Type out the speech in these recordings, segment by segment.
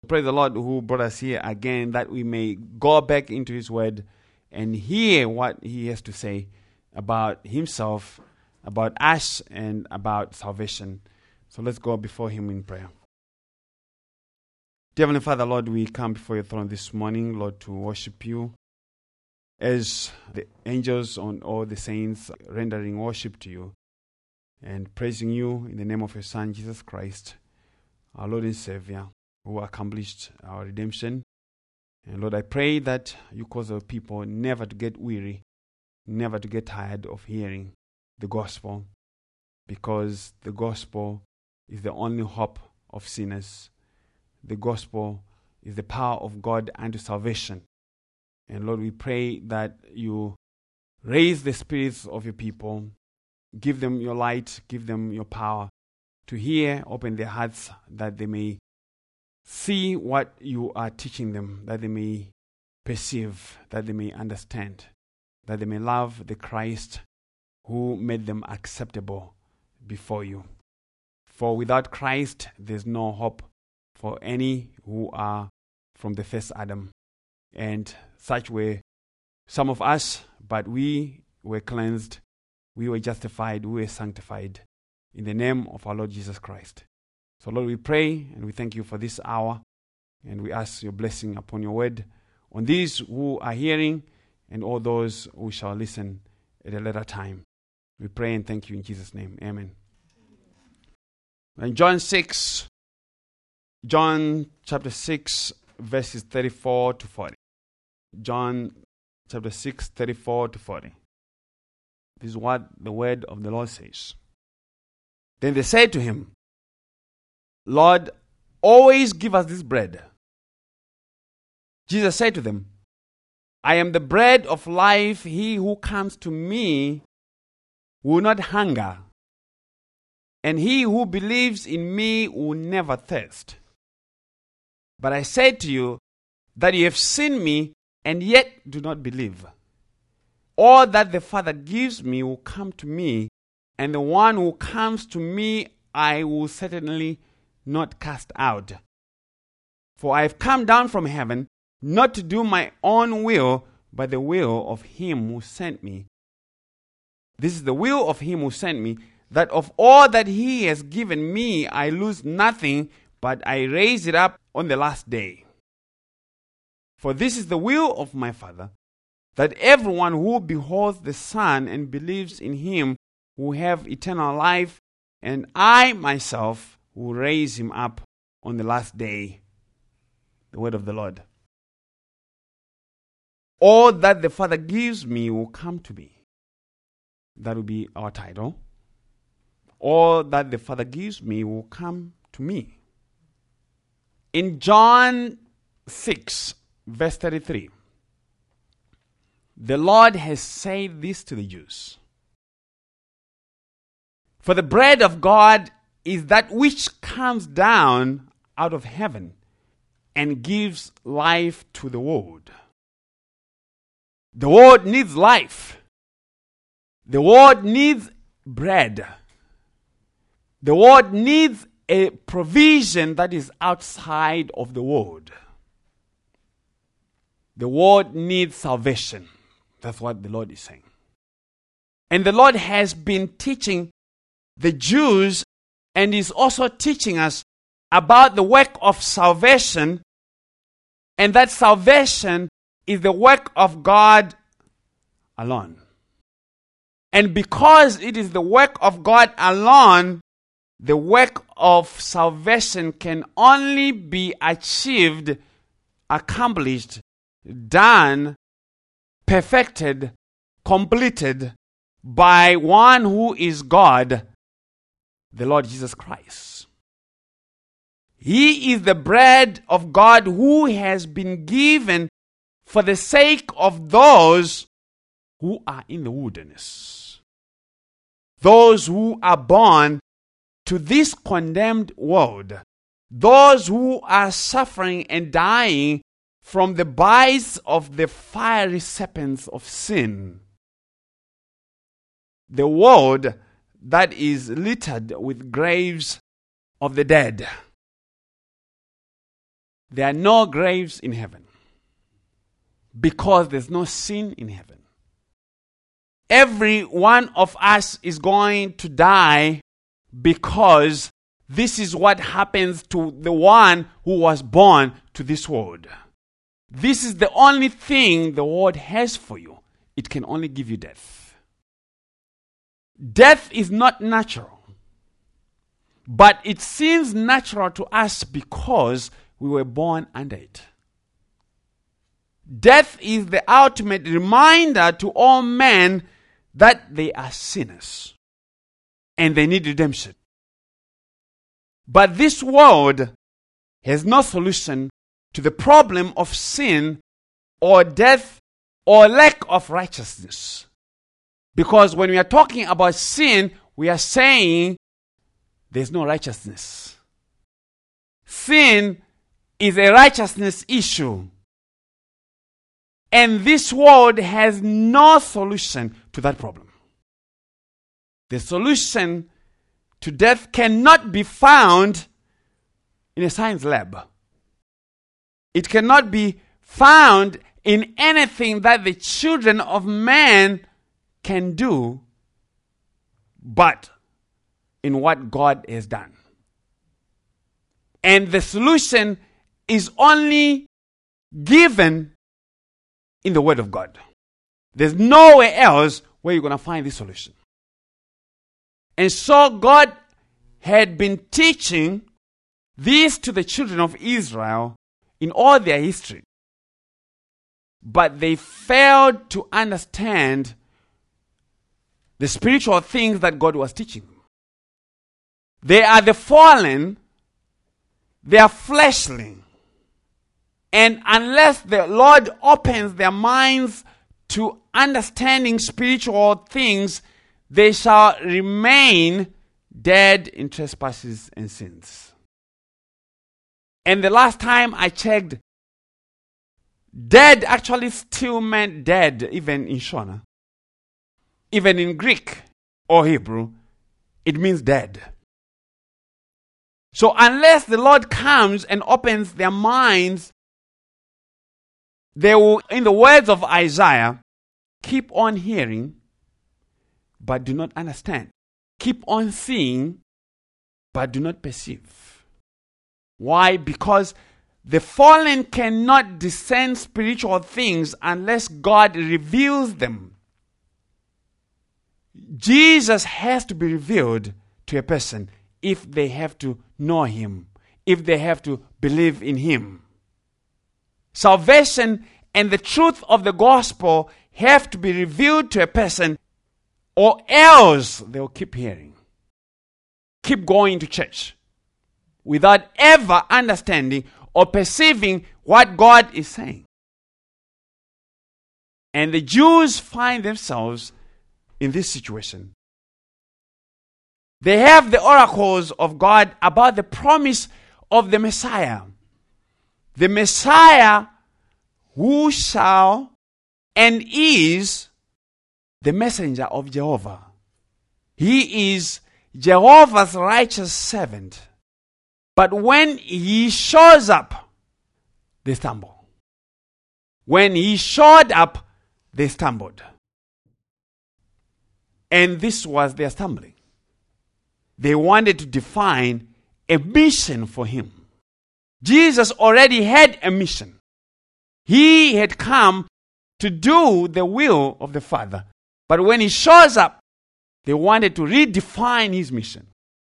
Praise the Lord who brought us here again, that we may go back into His Word and hear what He has to say about Himself, about us, and about salvation. So let's go before Him in prayer. Dear Heavenly Father, Lord, we come before Your throne this morning, Lord, to worship You as the angels and all the saints rendering worship to You and praising You in the name of Your Son, Jesus Christ, our Lord and Savior, who accomplished our redemption. And Lord, I pray that You cause our people never to get weary, never to get tired of hearing the gospel, because the gospel is the only hope of sinners. The gospel is the power of God unto salvation. And Lord, we pray that You raise the spirits of Your people, give them Your light, give them Your power to hear, open their hearts that they may see what You are teaching them, that they may perceive, that they may understand, that they may love the Christ who made them acceptable before You. For without Christ, there's no hope for any who are from the first Adam. And such were some of us, but we were cleansed, we were justified, we were sanctified in the name of our Lord Jesus Christ. So Lord, we pray and we thank You for this hour, and we ask Your blessing upon Your word, on these who are hearing and all those who shall listen at a later time. We pray and thank You in Jesus' name. Amen. In John chapter 6, verses 34 to 40. John chapter 6, 34 to 40. This is what the word of the Lord says. Then they said to Him, Lord, always give us this bread. Jesus said to them, I am the bread of life. He who comes to Me will not hunger, and he who believes in Me will never thirst. But I said to you that you have seen Me and yet do not believe. All that the Father gives Me will come to Me, and the one who comes to Me I will certainly not cast out. For I have come down from heaven, not to do my own will, but the will of Him who sent Me. This is the will of Him who sent Me, that of all that He has given Me I lose nothing, but I raise it up on the last day. For this is the will of My Father, that everyone who beholds the Son and believes in Him will have eternal life, and I myself will raise him up on the last day. The word of the Lord. All that the Father gives Me will come to Me. That will be our title. All that the Father gives Me will come to Me. In John 6, verse 33, the Lord has said this to the Jews. For the bread of God is that which comes down out of heaven and gives life to the world. The world needs life. The world needs bread. The world needs a provision that is outside of the world. The world needs salvation. That's what the Lord is saying. And the Lord has been teaching the Jews, and is also teaching us about the work of salvation, and that salvation is the work of God alone. And because it is the work of God alone, the work of salvation can only be achieved, accomplished, done, perfected, completed by one who is God, the Lord Jesus Christ. He is the bread of God who has been given for the sake of those who are in the wilderness. Those who are born to this condemned world. Those who are suffering and dying from the bites of the fiery serpents of sin. The world that is littered with graves of the dead. there are no graves in heaven because there's no sin in heaven. Every one of us is going to die because this is what happens to the one who was born to this world. This is the only thing the world has for you. It can only give you death. Death is not natural, but it seems natural to us because we were born under it. Death is the ultimate reminder to all men that they are sinners and they need redemption. But this world has no solution to the problem of sin or death or lack of righteousness. Because when we are talking about sin, we are saying there's no righteousness. Sin is a righteousness issue. And this world has no solution to that problem. The solution to death cannot be found in a science lab. It cannot be found in anything that the children of man can do, but in what God has done. And the solution is only given in the Word of God. There's nowhere else where you're going to find this solution. And so God had been teaching this to the children of Israel in all their history. But they failed to understand the spiritual things that God was teaching them. They are the fallen, they are fleshly. And unless the Lord opens their minds to understanding spiritual things, they shall remain dead in trespasses and sins. And the last time I checked, dead actually still meant dead, even in Shona. Even in Greek or Hebrew, it means dead. So unless the Lord comes and opens their minds, they will, in the words of Isaiah, keep on hearing, but do not understand. Keep on seeing, but do not perceive. Why? Because the fallen cannot discern spiritual things unless God reveals them. Jesus has to be revealed to a person if they have to know Him, if they have to believe in Him. Salvation and the truth of the gospel have to be revealed to a person, or else they'll keep hearing, keep going to church without ever understanding or perceiving what God is saying. And the Jews find themselves in this situation. They have the oracles of God about the promise of the Messiah. The Messiah who shall and is the messenger of Jehovah. He is Jehovah's righteous servant. But when he shows up, they stumble. When he showed up, they stumbled. And this was their stumbling. They wanted to define a mission for him. Jesus already had a mission. He had come to do the will of the Father. But when he shows up, they wanted to redefine his mission.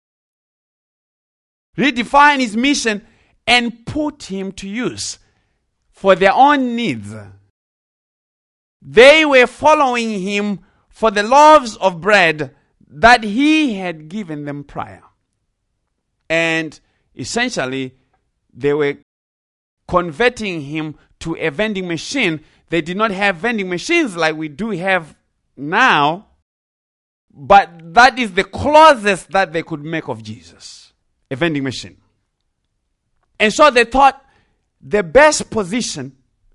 Redefine his mission and put him to use for their own needs. They were following him for the loaves of bread that he had given them prior. And essentially, they were converting him to a vending machine. They did not have vending machines like we do have now, but that is the closest that they could make of Jesus, a vending machine. And so they thought the best position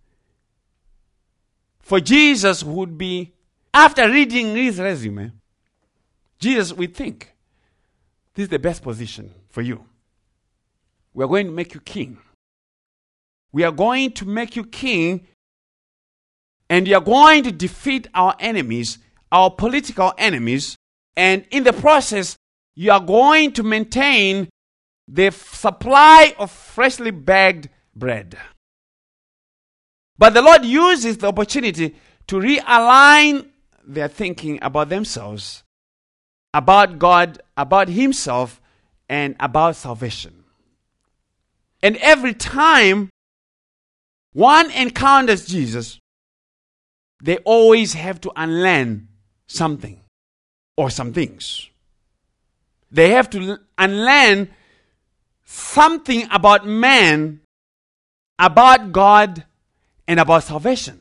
for Jesus would be, after reading his resume, Jesus would think, this is the best position for you. We're going to make you king. we are going to make you king, and you are going to defeat our enemies, our political enemies, and in the process, you are going to maintain the supply of freshly baked bread. But the Lord uses the opportunity to realign their thinking about themselves, about God, about Himself, and about salvation. And every time one encounters Jesus, they always have to unlearn something or some things. They have to unlearn something about man, about God, and about salvation.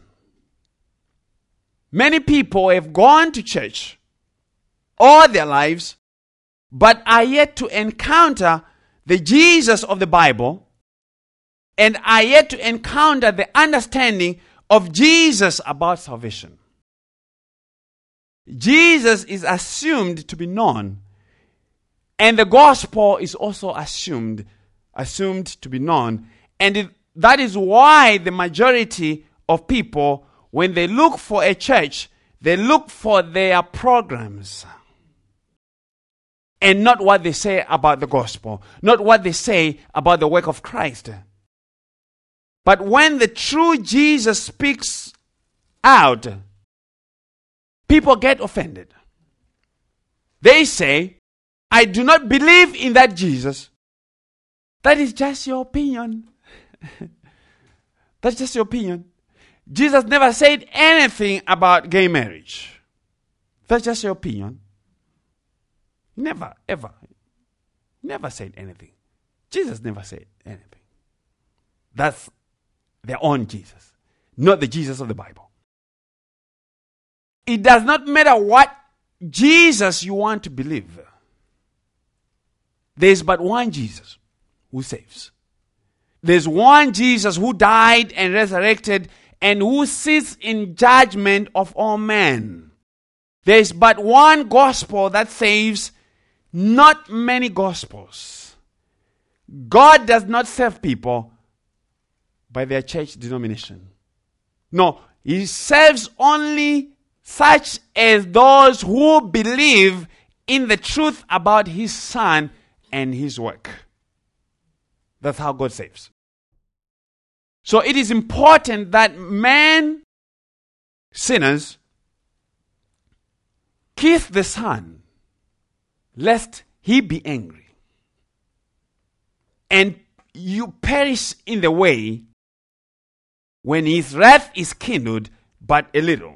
Many people have gone to church all their lives, but are yet to encounter the Jesus of the Bible, and are yet to encounter the understanding of Jesus about salvation. Jesus is assumed to be known, and the gospel is also assumed to be known. And that is why the majority of people, when they look for a church, they look for their programs and not what they say about the gospel, not what they say about the work of Christ. But when the true Jesus speaks out, people get offended. They say, I do not believe in that Jesus. That is just your opinion. That's just your opinion. Jesus never said anything about gay marriage. That's just your opinion. Never, ever. Never said anything. Jesus never said anything. That's their own Jesus, not the Jesus of the Bible. It does not matter what Jesus you want to believe. There's but one Jesus who saves. There's one Jesus who died and resurrected and who sits in judgment of all men. There's but one gospel that saves, not many gospels. God does not save people by their church denomination. No, He saves only such as those who believe in the truth about His Son and His work. That's how God saves. So it is important that man, sinners, kiss the Son, lest He be angry, and you perish in the way when His wrath is kindled but a little.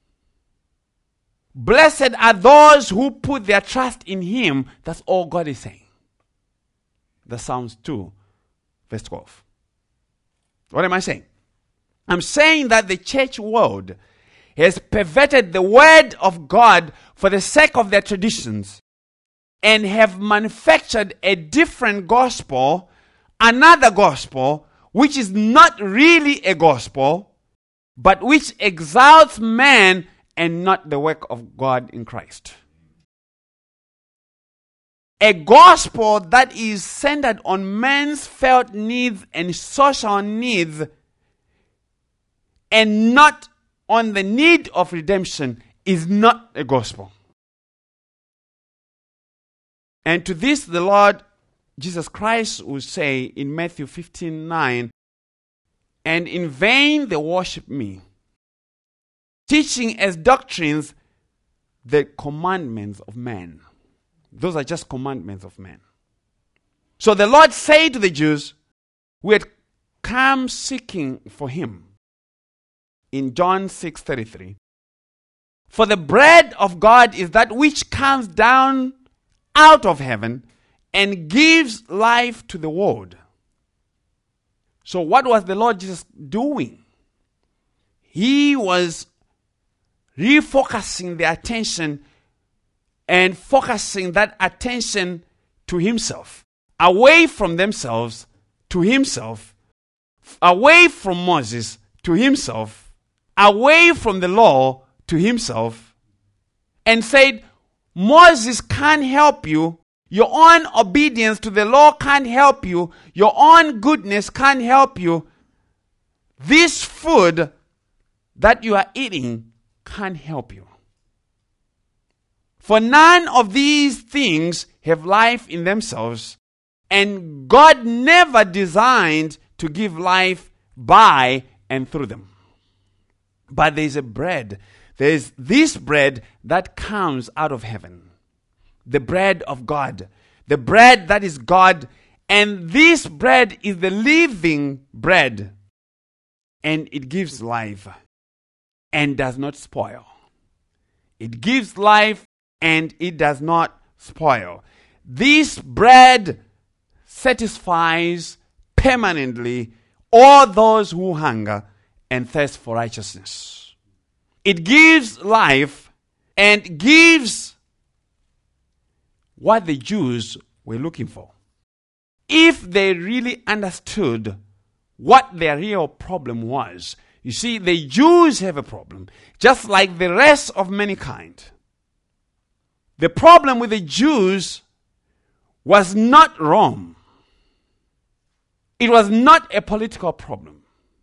Blessed are those who put their trust in Him. That's all God is saying. That's Psalms 2, verse 12. What am I saying? I'm saying that the church world has perverted the word of God for the sake of their traditions and have manufactured a different gospel, another gospel, which is not really a gospel, but which exalts man and not the work of God in Christ. A gospel that is centered on man's felt needs and social needs and not on the need of redemption is not a gospel. And to this the Lord Jesus Christ will say in Matthew 15:9, and in vain they worship me, teaching as doctrines the commandments of man. Those are just commandments of man. So the Lord said to the Jews who had come seeking for Him in John 6:33, for the bread of God is that which comes down out of heaven and gives life to the world. So what was the Lord Jesus doing? He was refocusing the attention and focusing that attention to Himself, away from themselves to Himself, away from Moses to Himself, away from the law to Himself, and said, Moses can't help you, your own obedience to the law can't help you, your own goodness can't help you, this food that you are eating can't help you. For none of these things have life in themselves, and God never designed to give life by and through them. But there's a bread. There's this bread that comes out of heaven. The bread of God. The bread that is God. And this bread is the living bread. And it gives life and does not spoil. It gives life and it does not spoil. This bread satisfies permanently all those who hunger and thirst for righteousness. It gives life and gives what the Jews were looking for. If they really understood what their real problem was. You see, the Jews have a problem, just like the rest of mankind. The problem with the Jews was not Rome. It was not a political problem.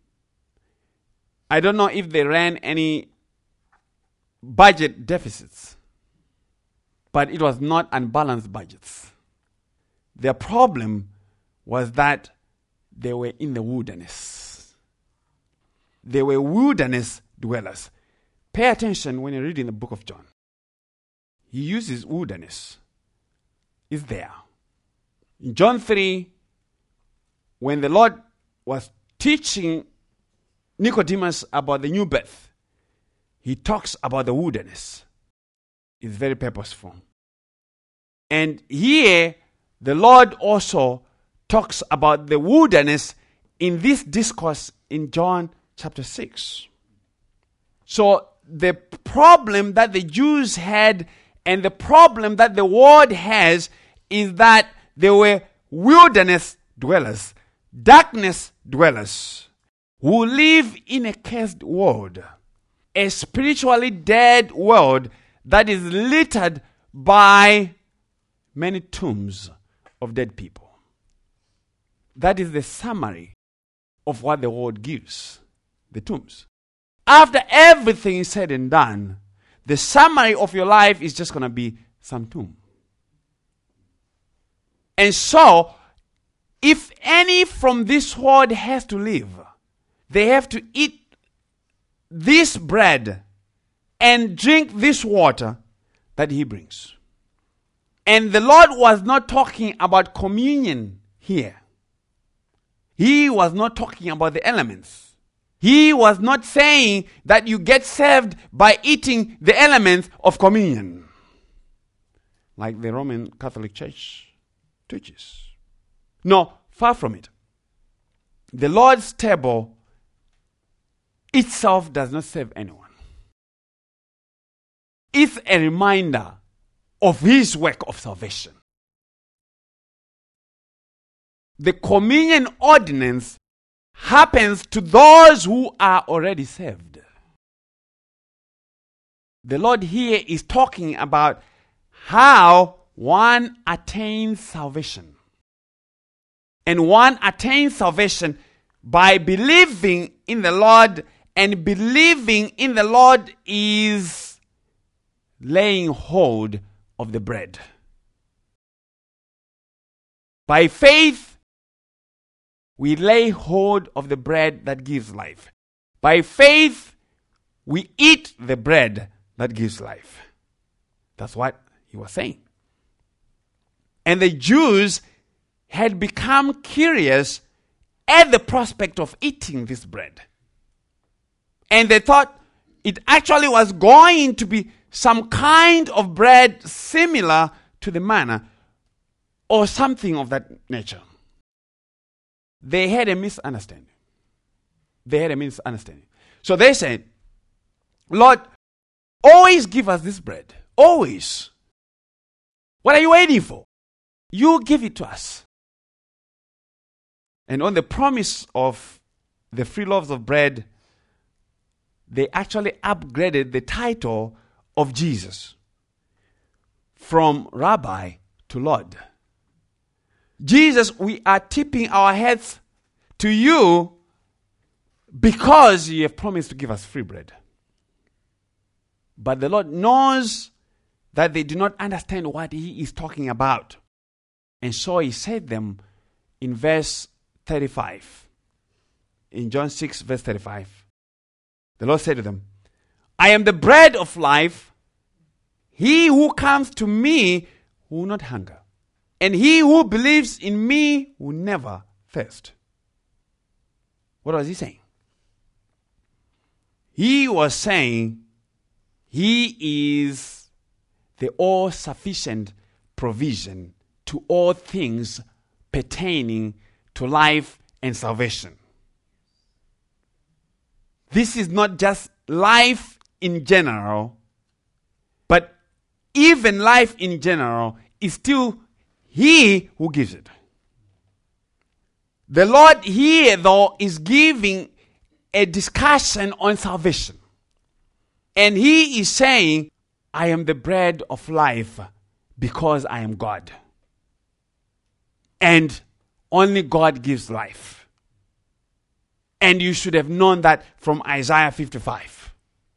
I don't know if they ran any budget deficits, but it was not unbalanced budgets. Their problem was that they were in the wilderness. They were wilderness dwellers. Pay attention when you read in the book of John. He uses wilderness. It's there. In John 3, when the Lord was teaching Nicodemus about the new birth, he talks about the wilderness. It's very purposeful. And here, the Lord also talks about the wilderness in this discourse in John chapter 6. So the problem that the Jews had and the problem that the world has is that they were wilderness dwellers, darkness dwellers, who live in a cursed world, a spiritually dead world that is littered by many tombs of dead people. That is the summary of what the world gives, the tombs. After everything is said and done, the summary of your life is just going to be some tomb. And so, if any from this world has to live, they have to eat this bread and drink this water that he brings. And the Lord was not talking about communion here. He was not talking about the elements. He was not saying that you get saved by eating the elements of communion, like the Roman Catholic Church teaches. No, far from it. The Lord's table itself does not save anyone. It's a reminder of his work of salvation. The communion ordinance happens to those who are already saved. The Lord here is talking about how one attains salvation. And one attains salvation by believing in the Lord, and believing in the Lord is laying hold of the bread. By faith, we lay hold of the bread that gives life. By faith, we eat the bread that gives life. That's what he was saying. And the Jews had become curious at the prospect of eating this bread. And they thought it actually was going to be some kind of bread similar to the manna or something of that nature. They had a misunderstanding. So they said, Lord, always give us this bread. Always. What are you waiting for? You give it to us. And on the promise of the free loaves of bread, they actually upgraded the title of Jesus from Rabbi to Lord. Jesus, we are tipping our heads to you because you have promised to give us free bread. But the Lord knows that they do not understand what he is talking about. And so he said them in verse 35. In John 6, verse 35. The Lord said to them, I am the bread of life. He who comes to me will not hunger. And he who believes in me will never thirst. What was he saying? He was saying he is the all-sufficient provision to all things pertaining to life and salvation. This is not just life in general, but even life in general is still he who gives it. The Lord here, though, is giving a discussion on salvation. And he is saying, I am the bread of life because I am God. And only God gives life. And you should have known that from Isaiah 55.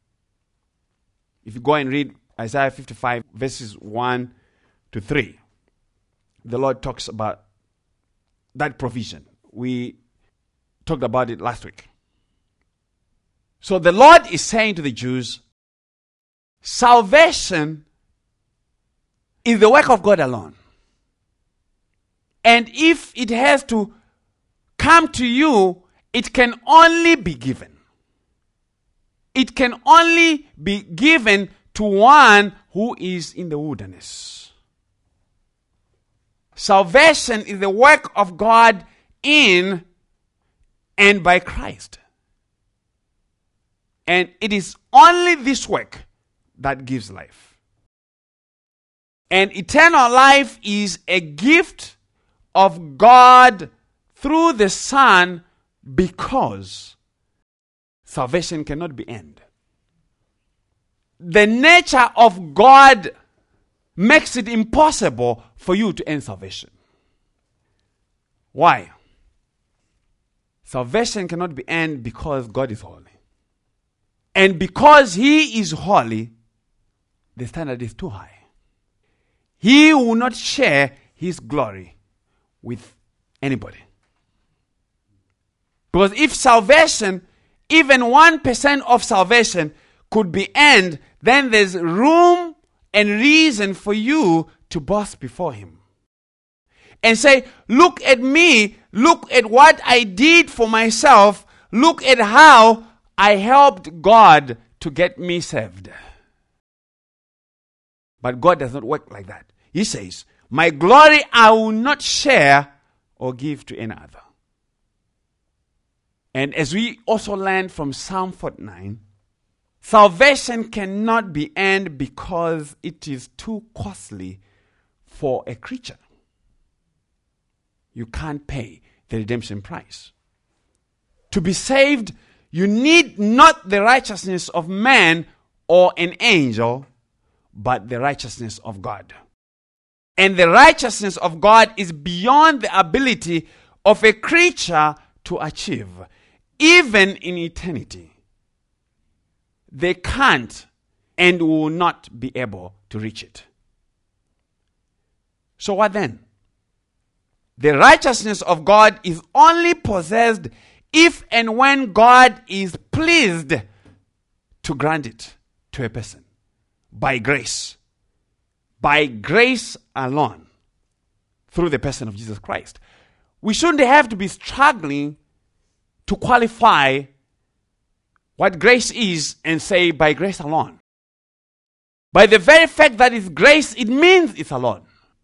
If you go and read Isaiah 55, verses 1 to 3, the Lord talks about that provision. We talked about it last week. So the Lord is saying to the Jews, salvation is the work of God alone. And if it has to come to you, it can only be given. It can only be given to one who is in the wilderness. Salvation is the work of God in and by Christ. And it is only this work that gives life. And eternal life is a gift of God through the Son because salvation cannot be earned. The nature of God makes it impossible for you to earn salvation. Why? Salvation cannot be earned because God is holy. And because he is holy, the standard is too high. He will not share his glory with anybody. Because if salvation, even 1% of salvation could be earned, then there's room and reason for you to boast before him. And say, look at me, look at what I did for myself, look at how I helped God to get me saved. But God does not work like that. He says, my glory I will not share or give to any other. And as we also learned from Psalm 49, salvation cannot be earned because it is too costly for a creature. You can't pay the redemption price. To be saved, you need not the righteousness of man or an angel, but the righteousness of God. And the righteousness of God is beyond the ability of a creature to achieve, even in eternity. They can't and will not be able to reach it. So what then? The righteousness of God is only possessed if and when God is pleased to grant it to a person by grace. By grace alone, through the person of Jesus Christ. We shouldn't have to be struggling to qualify what grace is and say by grace alone. By the very fact that it's grace, it means it's alone.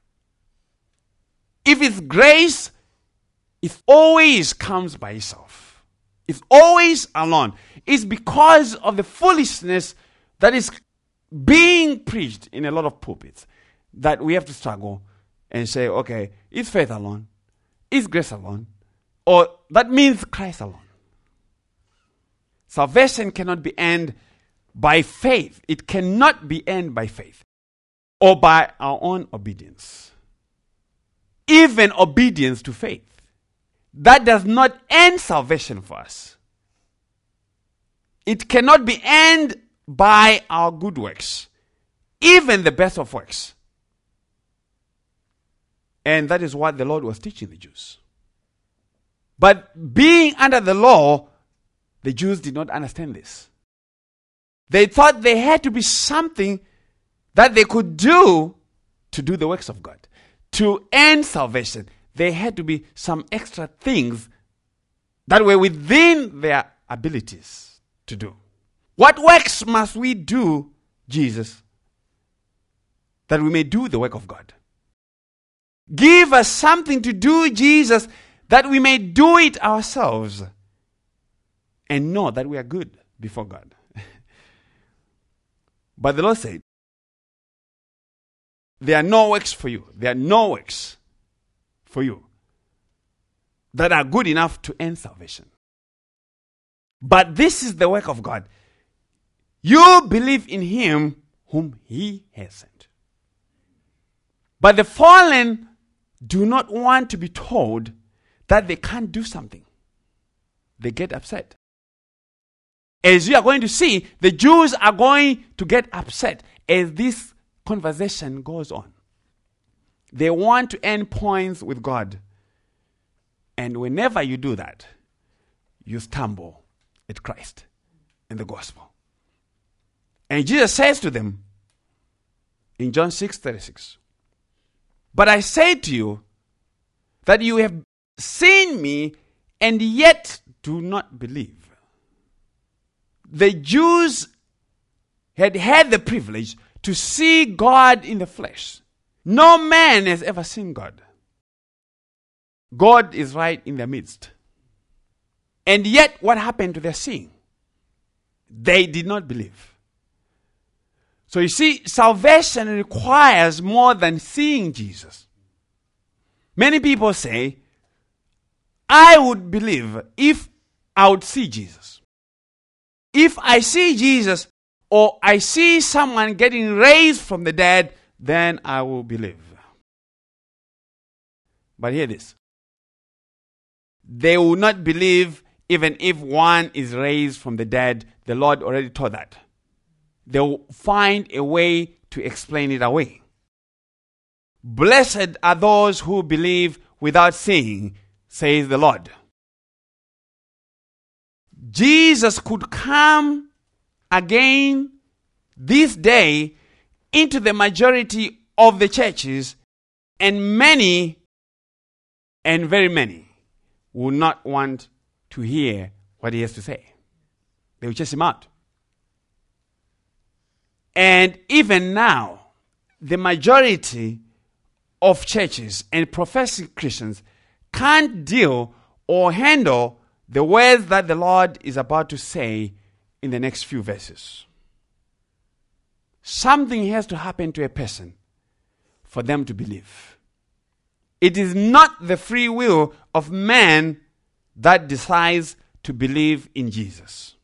If it's grace, it always comes by itself. It's always alone. It's because of the foolishness that is being preached in a lot of pulpits that we have to struggle and say, okay, it's faith alone, it's grace alone, or that means Christ alone. Salvation cannot be earned by faith. It cannot be earned by faith or by our own obedience. Even obedience to faith. That does not earn salvation for us. It cannot be earned by our good works, even the best of works. And that is what the Lord was teaching the Jews. But being under the law, the Jews did not understand this. They thought there had to be something that they could do to do the works of God. To earn salvation, there had to be some extra things that were within their abilities to do. What works must we do, Jesus, that we may do the work of God? Give us something to do, Jesus, that we may do it ourselves and know that we are good before God. But the Lord said, there are no works for you. There are no works for you that are good enough to earn salvation. But this is the work of God. You believe in Him whom He has sent. But the fallen do not want to be told that they can't do something. They get upset. As you are going to see, the Jews are going to get upset as this conversation goes on. They want to earn points with God. And whenever you do that, you stumble at Christ and the gospel. And Jesus says to them in John 6:36, but I say to you that you have seen me and yet do not believe. The Jews had had the privilege to see God in the flesh. No man has ever seen God. God is right in their midst. And yet, what happened to their seeing? They did not believe. So you see, salvation requires more than seeing Jesus. Many people say, I would believe if I would see Jesus. If I see Jesus or I see someone getting raised from the dead, then I will believe. But hear this. They will not believe even if one is raised from the dead. The Lord already taught that. They will find a way to explain it away. Blessed are those who believe without seeing, says the Lord. Jesus could come again this day into the majority of the churches, and many, and very many, will not want to hear what he has to say. They will chase him out. And even now, the majority of churches and professing Christians can't deal or handle the words that the Lord is about to say in the next few verses. Something has to happen to a person for them to believe. It is not the free will of man that decides to believe in Jesus.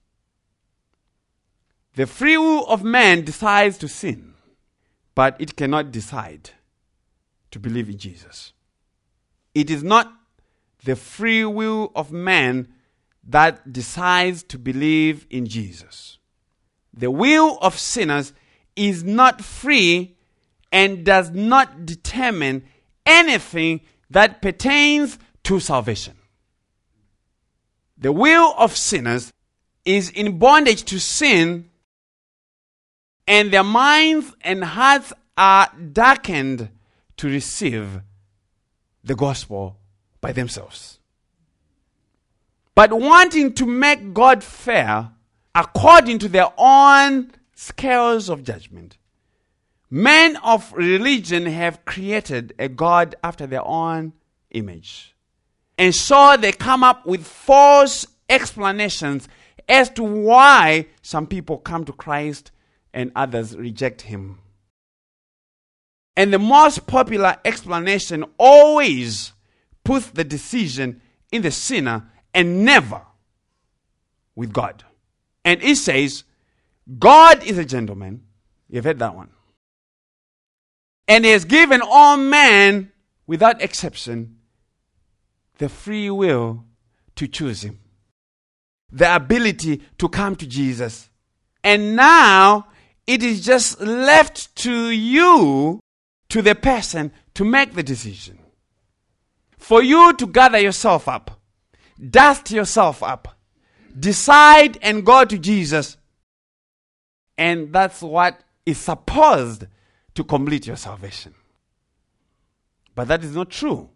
The free will of man decides to sin, but it cannot decide to believe in Jesus. It is not the free will of man that decides to believe in Jesus. The will of sinners is not free and does not determine anything that pertains to salvation. The will of sinners is in bondage to sin, and their minds and hearts are darkened to receive the gospel by themselves. But wanting to make God fair according to their own scales of judgment, men of religion have created a God after their own image. And so they come up with false explanations as to why some people come to Christ and others reject him. And the most popular explanation always puts the decision in the sinner and never with God. And it says, God is a gentleman. You've heard that one. And he has given all men, without exception, the free will to choose him. the ability to come to Jesus. And now it is just left to you, to the person, to make the decision. For you to gather yourself up, dust yourself up, decide and go to Jesus. And that's what is supposed to complete your salvation. But that is not true.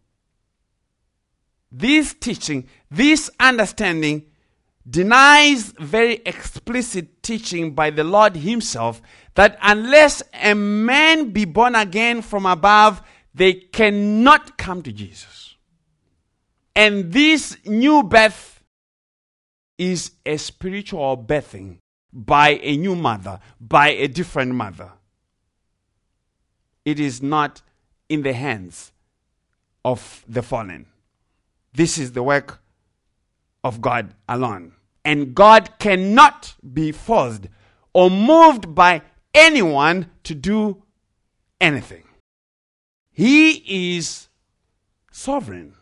This teaching, this understanding, denies very explicit teaching by the Lord himself that unless a man be born again from above, they cannot come to Jesus. And this new birth is a spiritual birthing by a new mother, by a different mother. It is not in the hands of the fallen. This is the work of God alone. And God cannot be forced or moved by anyone to do anything. He is sovereign.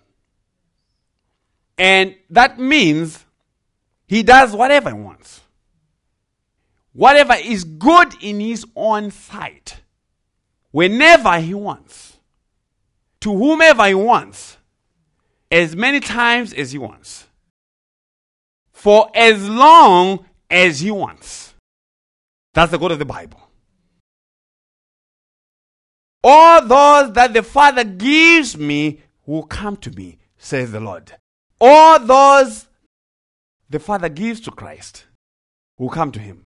And that means he does whatever he wants. Whatever is good in his own sight. Whenever he wants. To whomever he wants. As many times as he wants. For as long as he wants. That's the God of the Bible. All those that the Father gives me will come to me, says the Lord. All those the Father gives to Christ will come to him.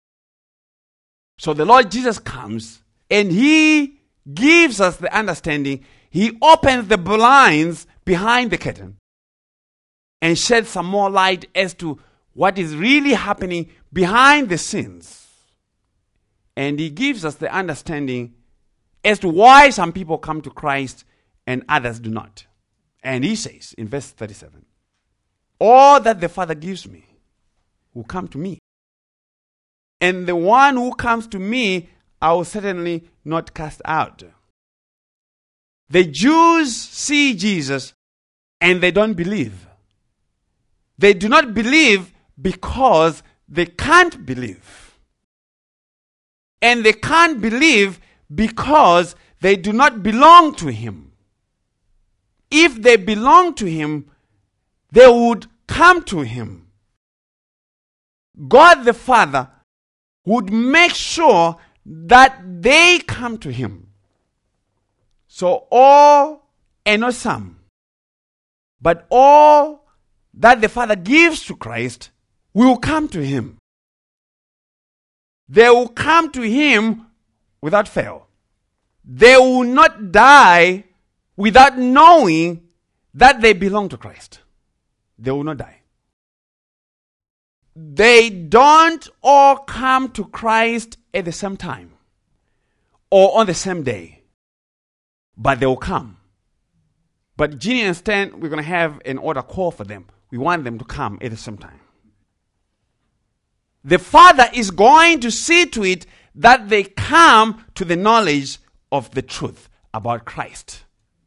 So the Lord Jesus comes and he gives us the understanding. He opens the blinds behind the curtain and sheds some more light as to what is really happening behind the scenes. And he gives us the understanding as to why some people come to Christ and others do not. And he says in verse 37, all that the Father gives me will come to me. And the one who comes to me, I will certainly not cast out. The Jews see Jesus and they don't believe. They do not believe because they can't believe. And they can't believe because they do not belong to him. If they belong to him, they would come to him. God the Father would make sure that they come to him. So all, and not some, but all that the Father gives to Christ will come to him. They will come to him without fail. They will not die without knowing that they belong to Christ. They will not die. They don't all come to Christ at the same time or on the same day, but they will come. But Ginny and Stan, we're going to have an order call for them. We want them to come at the same time. The Father is going to see to it that they come to the knowledge of the truth about Christ.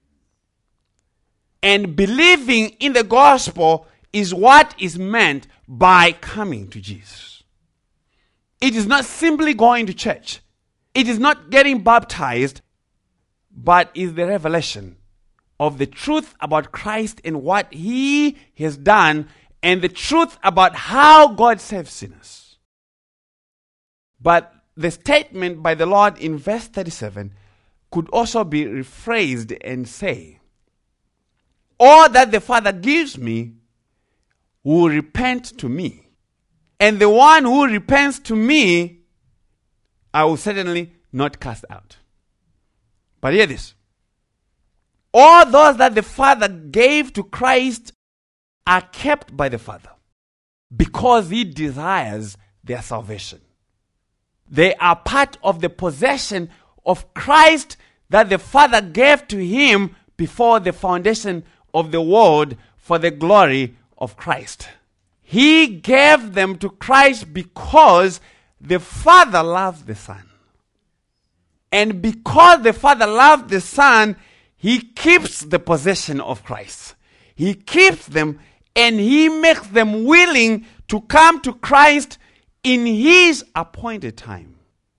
And believing in the gospel is what is meant by coming to Jesus. It is not simply going to church. It is not getting baptized, but is the revelation of the truth about Christ and what he has done, and the truth about how God saves sinners. But the statement by the Lord in verse 37 could also be rephrased and say, all that the Father gives me will repent to me. And the one who repents to me, I will certainly not cast out. But hear this. All those that the Father gave to Christ are kept by the Father because he desires their salvation. They are part of the possession of Christ that the Father gave to him before the foundation of the world for the glory of Christ. He gave them to Christ because the Father loved the Son. And because the Father loved the Son, he keeps the possession of Christ. He keeps them and he makes them willing to come to Christ in His appointed time.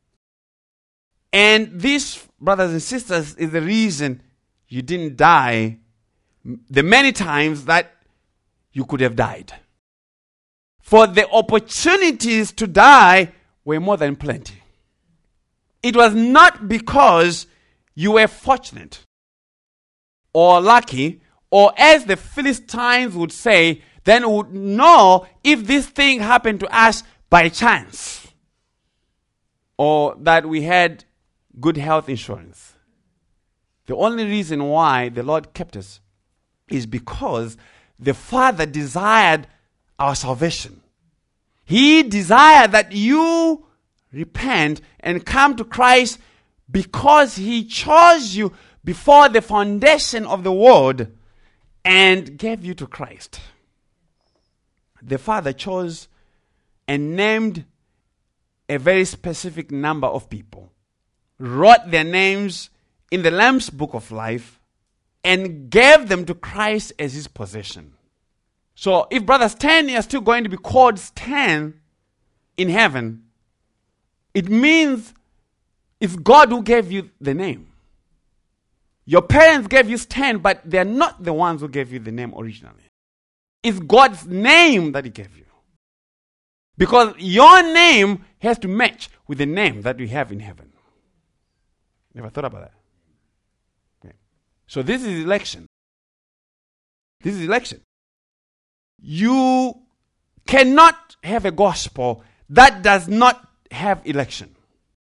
And this, brothers and sisters, is the reason you didn't die the many times that you could have died. For the opportunities to die were more than plenty. It was not because you were fortunate or lucky, or as the Philistines would say, then would know if this thing happened to us by chance, or that we had good health insurance. The only reason why the Lord kept us is because the Father desired our salvation. He desired that you repent and come to Christ because He chose you before the foundation of the world and gave you to Christ. The Father chose and named a very specific number of people, wrote their names in the Lamb's Book of Life, and gave them to Christ as His possession. So if Brother Stan are still going to be called Stan in heaven, it means it's God who gave you the name. Your parents gave you Stan, but they're not the ones who gave you the name originally. It's God's name that He gave you. Because your name has to match with the name that we have in heaven. Never thought about that? Okay. So this is election. This is election. You cannot have a gospel that does not have election.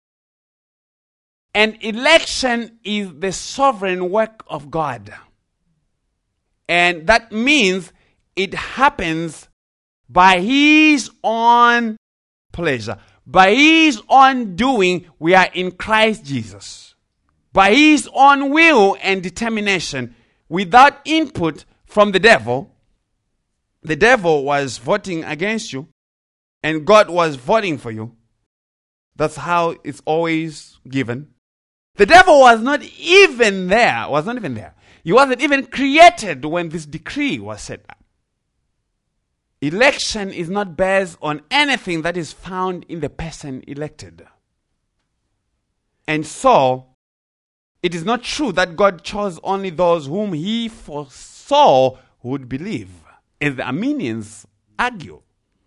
And election is the sovereign work of God. And that means it happens by His own pleasure. By His own doing, we are in Christ Jesus. By His own will and determination, without input from the devil. The devil was voting against you, and God was voting for you. That's how it's always given. The devil was not even there. He wasn't even created when this decree was set up. Election is not based on anything that is found in the person elected. And so, it is not true that God chose only those whom He foresaw would believe, as the Arminians argue.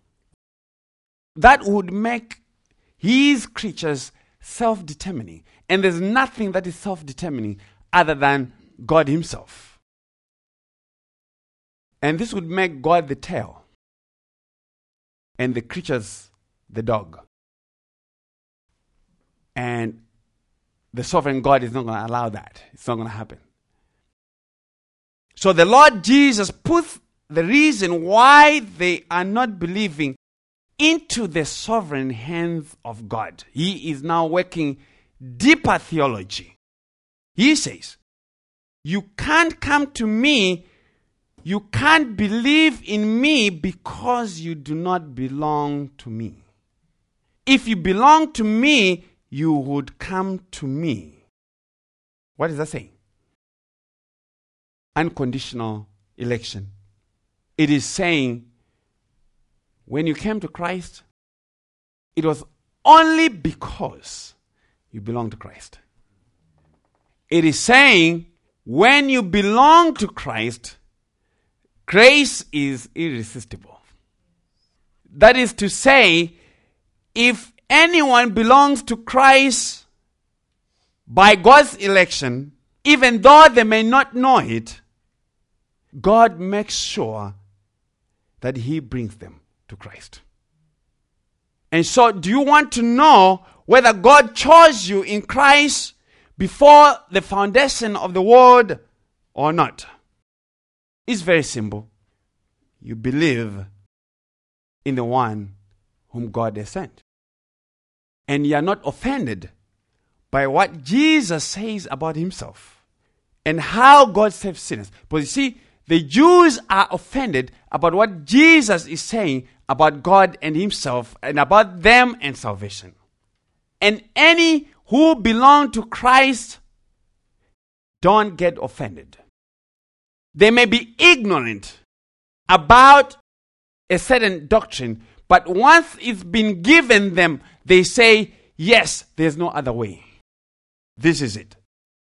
That would make His creatures self-determining. And there's nothing that is self-determining other than God Himself. And this would make God the tail and the creatures the dog. And the sovereign God is not going to allow that. It's not going to happen. So the Lord Jesus puts the reason why they are not believing into the sovereign hands of God. He is now working deeper theology. He says, you can't come to me, you can't believe in me because you do not belong to me. If you belong to me, you would come to me. What is that saying? Unconditional election. It is saying, when you came to Christ, it was only because you belong to Christ. It is saying, when you belong to Christ, grace is irresistible. That is to say, if anyone belongs to Christ by God's election, even though they may not know it, God makes sure that He brings them to Christ. And so, do you want to know whether God chose you in Christ before the foundation of the world or not? It's very simple. You believe in the one whom God has sent. And you are not offended by what Jesus says about Himself and how God saves sinners. But you see, the Jews are offended about what Jesus is saying about God and Himself and about them and salvation. And any who belong to Christ don't get offended. They may be ignorant about a certain doctrine, But once it's been given them, they say, yes, there's no other way. This is it.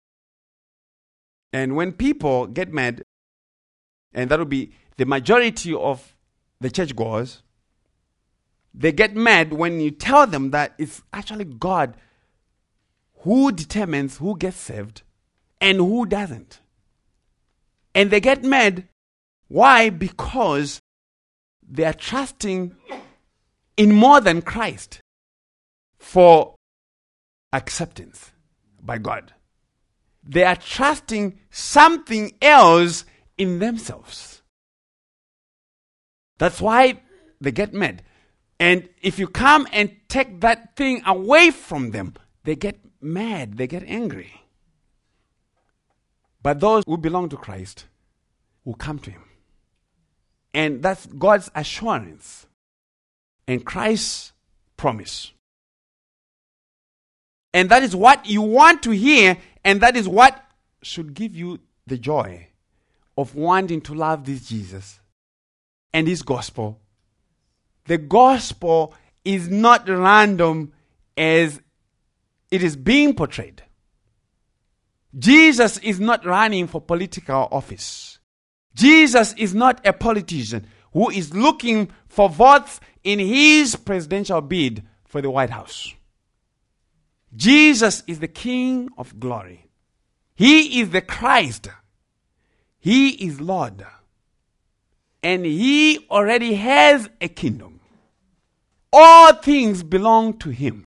And when people get mad, and that will be the majority of the churchgoers, they get mad when you tell them that it's actually God who determines who gets saved and who doesn't. And they get mad. Why? Because they are trusting in more than Christ for acceptance by God. They are trusting something else in themselves. That's why they get mad. And if you come and take that thing away from them, they get mad, they get angry. But those who belong to Christ will come to Him. And that's God's assurance and Christ's promise. And that is what you want to hear, and that is what should give you the joy of wanting to love this Jesus and His gospel. The gospel is not random as it is being portrayed. Jesus is not running for political office. Jesus is not a politician who is looking for votes in his presidential bid for the White House. Jesus is the King of glory. He is the Christ. He is Lord. And He already has a kingdom. All things belong to Him.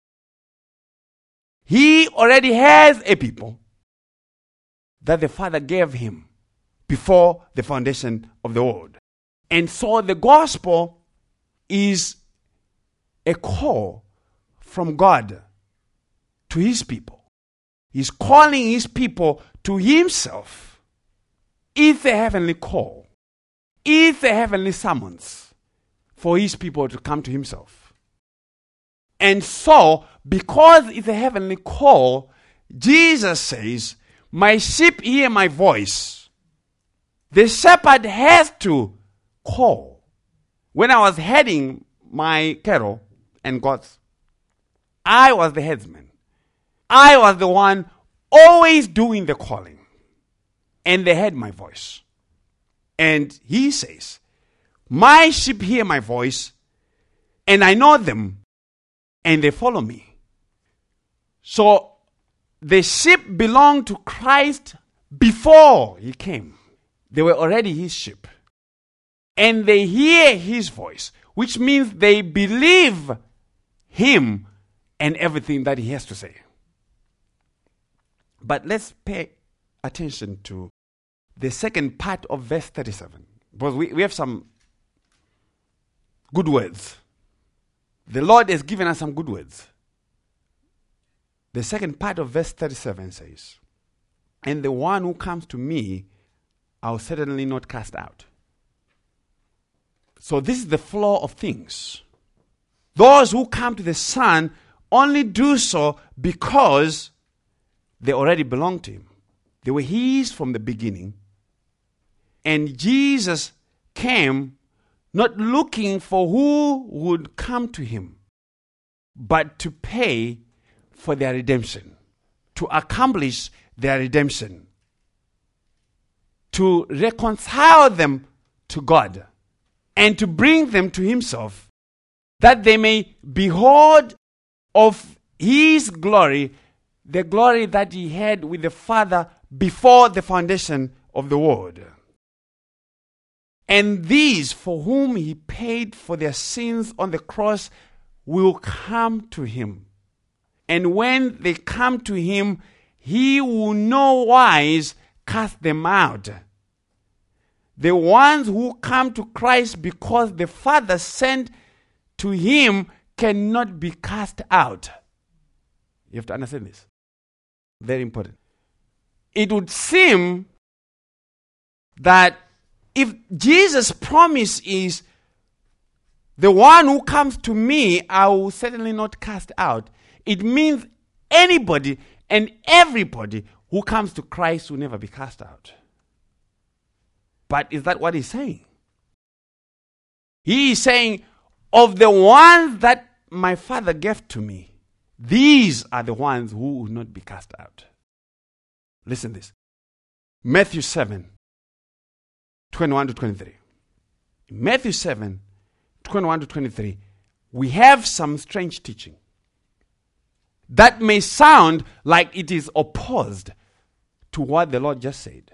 He already has a people that the Father gave Him before the foundation of the world. And so the gospel is a call from God to His people. He's calling His people to Himself. It's a heavenly call. It's a heavenly summons for His people to come to Himself. And so, because it's a heavenly call, Jesus says, my sheep hear my voice. The shepherd has to call. When I was heading my cattle and goats, I was the headsman. I was the one always doing the calling. And they heard my voice. And He says, my sheep hear my voice, and I know them, and they follow me. So the sheep belonged to Christ before He came. They were already His sheep. And they hear His voice, which means they believe Him and everything that He has to say. But let's pay attention to the second part of verse 37. Because we have some good words. The Lord has given us some good words. The second part of verse 37 says, and the one who comes to me, I'll certainly not cast out. So this is the flow of things. Those who come to the Son only do so because they already belong to Him. They were His from the beginning. And Jesus came not looking for who would come to Him, but to pay for their redemption, to accomplish their redemption, to reconcile them to God, and to bring them to Himself, that they may behold of His glory, the glory that He had with the Father before the foundation of the world. And these for whom He paid for their sins on the cross will come to Him. And when they come to Him, He will no wise cast them out. The ones who come to Christ because the Father sent to Him cannot be cast out. You have to understand this. Very important. It would seem that if Jesus' promise is, the one who comes to me, I will certainly not cast out, it means anybody and everybody who comes to Christ will never be cast out. But is that what He's saying? He is saying of the ones that my Father gave to me, these are the ones who will not be cast out. Listen to this. Matthew 7, 21 to 23. In Matthew 7, 21 to 23, we have some strange teaching that may sound like it is opposed to what the Lord just said.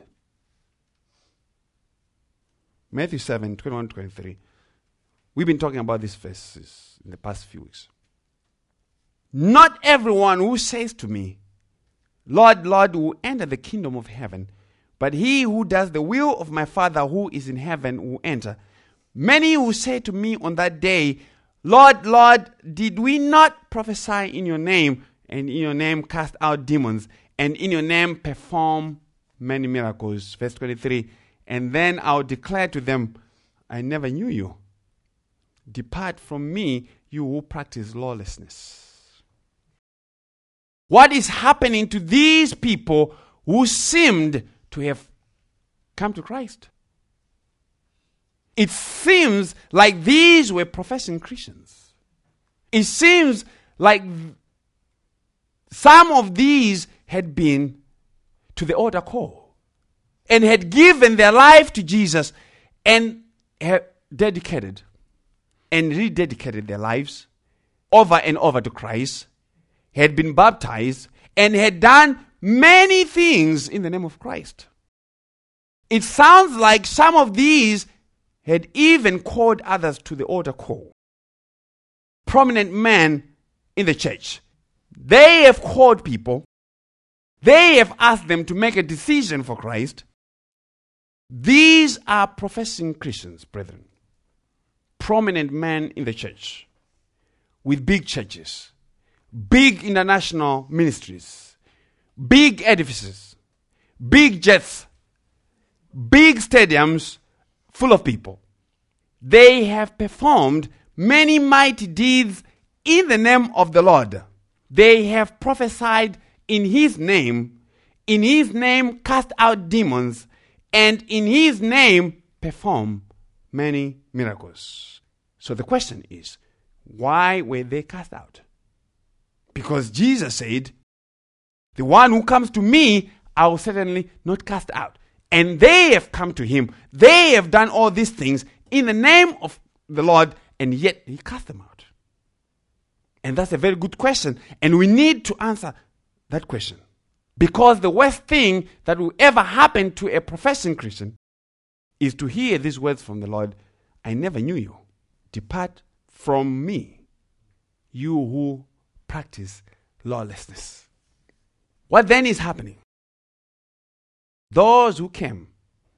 Matthew 7, 21 to 23. We've been talking about these verses in the past few weeks. Not everyone who says to me, Lord, Lord, will enter the kingdom of heaven, but he who does the will of my Father who is in heaven will enter. Many will say to me on that day, Lord, Lord, did we not prophesy in your name, and in your name cast out demons, and in your name perform many miracles? Verse 23. And then I'll declare to them, I never knew you. Depart from me, you who practice lawlessness. What is happening to these people who seemed to have come to Christ? It seems like these were professing Christians. It seems like some of these had been to the altar call and had given their life to Jesus and had dedicated and rededicated their lives over and over to Christ, had been baptized, and had done many things in the name of Christ. It sounds like some of these had even called others to the altar call. Prominent men in the church. They have called people. They have asked them to make a decision for Christ. These are professing Christians, brethren. Prominent men in the church. With big churches. Big international ministries. Big edifices. Big jets. Big stadiums full of people. They have performed many mighty deeds in the name of the Lord. They have prophesied in His name cast out demons, and in His name perform many miracles. So the question is, why were they cast out? Because Jesus said, the one who comes to me, I will certainly not cast out. And they have come to Him. They have done all these things in the name of the Lord, and yet He cast them out. And that's a very good question. And we need to answer that question. Because the worst thing that will ever happen to a professing Christian is to hear these words from the Lord, I never knew you. Depart from me, you who practice lawlessness. What then is happening? Those who came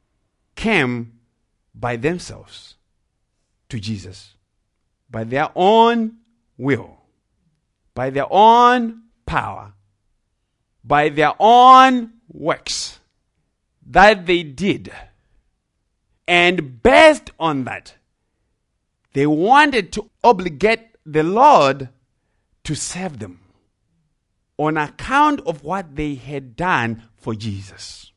by themselves to Jesus, by their own will, by their own power, by their own works that they did. And based on that, they wanted to obligate the Lord to serve them on account of what they had done for Jesus.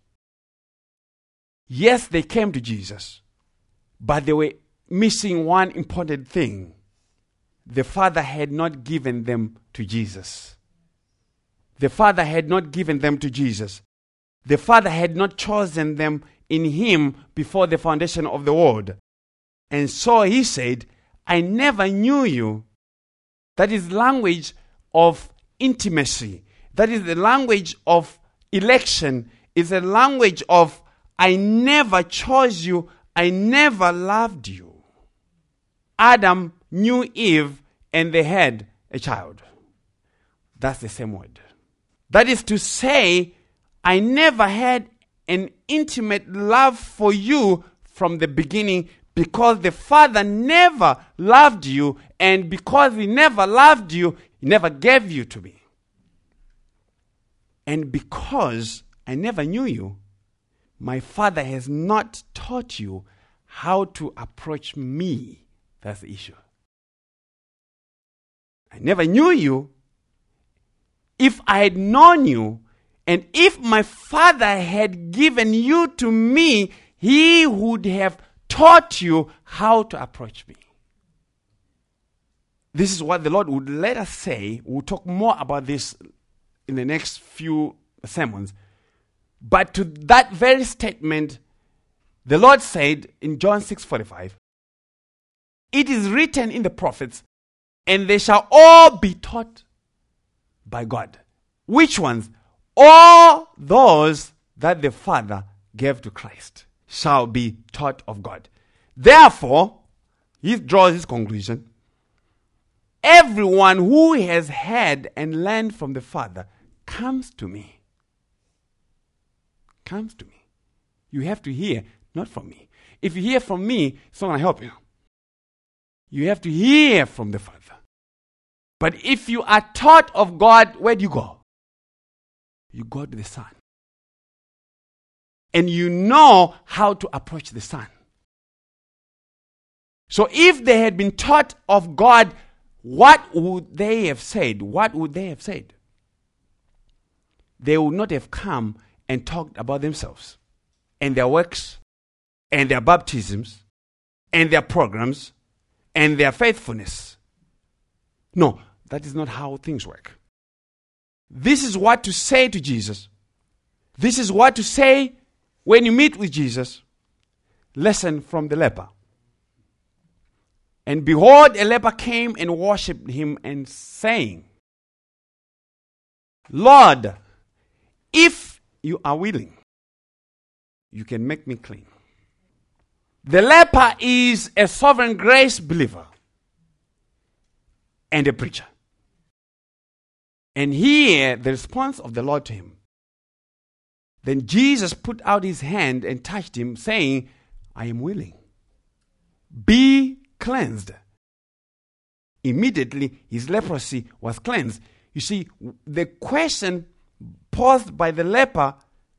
Yes, they came to Jesus, but they were missing one important thing. The Father had not given them to Jesus. The Father had not given them to Jesus. The Father had not chosen them in Him before the foundation of the world. And so He said, I never knew you. That is language of intimacy. That is the language of election. It's a language of I never chose you. I never loved you. Adam knew Eve and they had a child. That's the same word. That is to say, I never had an intimate love for you from the beginning because the Father never loved you, and because He never loved you, He never gave you to me. And because I never knew you, my Father has not taught you how to approach me. That's the issue. I never knew you. If I had known you, and if my Father had given you to me, He would have taught you how to approach me. This is what the Lord would let us say. We'll talk more about this in the next few sermons. But to that very statement, the Lord said in John 6:45, it is written in the prophets, and they shall all be taught by God. Which ones? All those that the Father gave to Christ shall be taught of God. Therefore, he draws his conclusion. Everyone who has heard and learned from the Father comes to me. Comes to me. You have to hear, not from me. If you hear from me, it's not going to help you. You have to hear from the Father. But if you are taught of God, where do you go? You go to the Son. And you know how to approach the Son. So if they had been taught of God, what would they have said? What would they have said? They would not have come and talked about themselves and their works and their baptisms and their programs and their faithfulness. No, that is not how things work. This is what to say to Jesus. This is what to say when you meet with Jesus. Lesson from the leper. And behold, a leper came and worshipped him and saying, Lord, if you are willing, you can make me clean. The leper is a sovereign grace believer and a preacher. And here, the response of the Lord to him. Then Jesus put out his hand and touched him, saying, I am willing. Be cleansed. Immediately, his leprosy was cleansed. You see, the question posed by the leper